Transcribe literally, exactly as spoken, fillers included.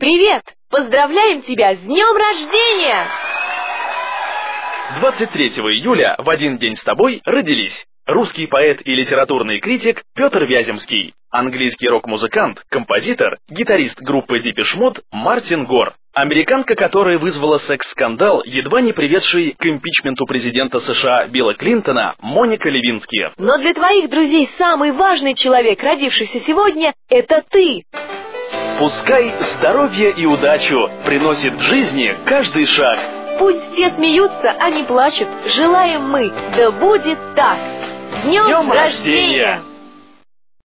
Привет! Поздравляем тебя с днем рождения! двадцать третьего июля в один день с тобой родились русский поэт и литературный критик Петр Вяземский, английский рок-музыкант, композитор, гитарист группы Depeche Mode Мартин Гор, американка, которая вызвала секс-скандал, едва не приведший к импичменту президента США Билла Клинтона, Моника Левински. Но для твоих друзей самый важный человек, родившийся сегодня, это ты. Пускай здоровье и удачу приносит в жизни каждый шаг. Пусть все смеются, а не плачут. Желаем мы, да будет так. С днем, Днем рождения! рождения!